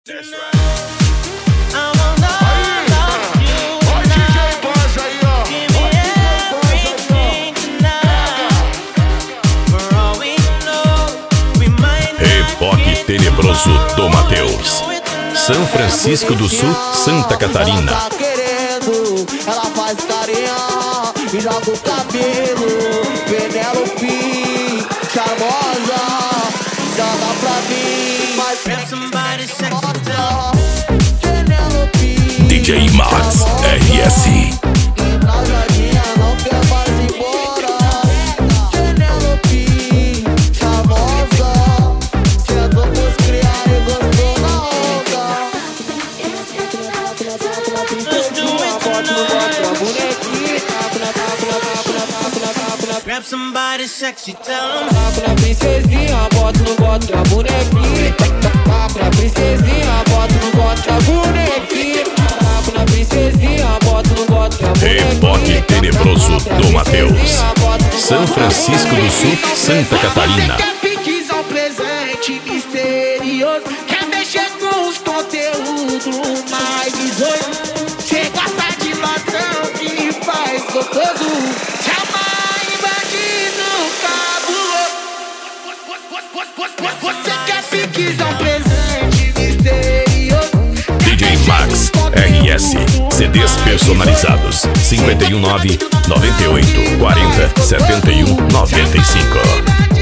Reboque tenebroso do Matheus. São Francisco do Sul, Santa Catarina. Ela faz carinha e joga o cabelo. Penelope, charmosa, joga pra mim. Mas DJ Max RS. Entrajadinha, não quer mais ir embora. Penelope, charmosa, sentou pros criar e gostou na onda. Grab somebody sexy, tell them. Taco na princesinha, bota no bote da bonequinha. Taco na princesinha, bota no bote da bonequinha. Taco na princesinha, bota no bote da bonequinha. Reboque tenebroso do Matheus. São Francisco do Sul, Santa Catarina. Quer piques ao presente misterioso. Quer mexer com os conteúdos mais 18. Cê gosta de ladrão que faz gostoso. Você quer piques a um presente misterioso. DJ Max RS. CDs personalizados 519 98 40 71 95.